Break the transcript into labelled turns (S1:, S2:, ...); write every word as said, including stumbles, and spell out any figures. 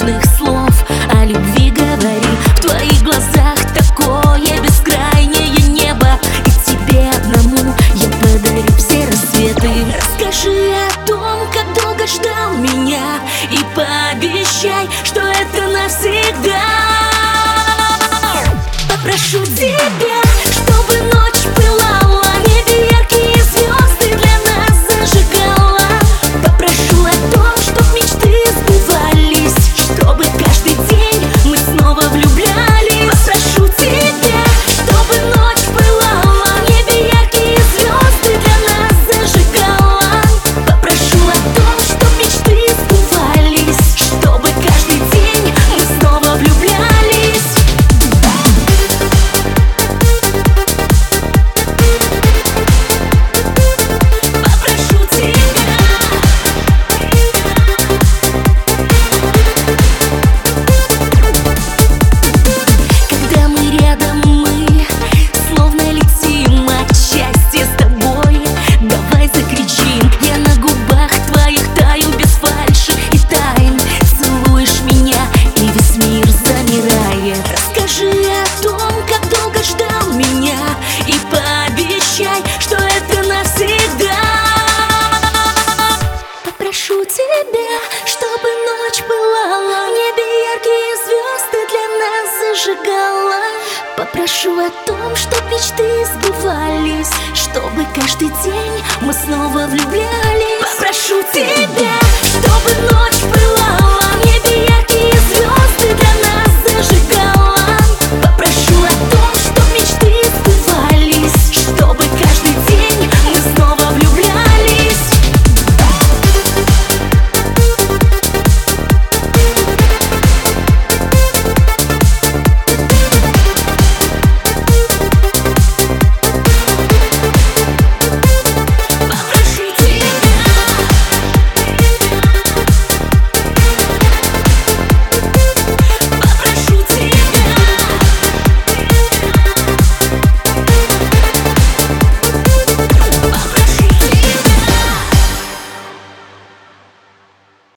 S1: нежных слов о любви говори. В твоих глазах такое бескрайнее небо, и тебе одному я подарю все рассветы. Расскажи о том, как долго ждал меня, и пообещай, что это навсегда. Попрошу тебя, чтобы ночь пылала, в небе яркие звезды для нас зажигала. Попрошу о том, чтоб мечты сбывались, чтобы каждый день мы снова влюблялись. Попрошу тебя, чтобы ночь пылала, в небе яркие звезды для нас зажигала. Попрошу о том, чтоб мечты сбывались, чтобы каждый день мы снова влюблялись. Прошу тебя, чтобы ночь пылала, в небе яркие звезды для нас зажигала. Попрошу о том, чтоб мечты сбывались, чтобы каждый день мы снова влюблялись. Попрошу тебя, чтобы ночь пылала.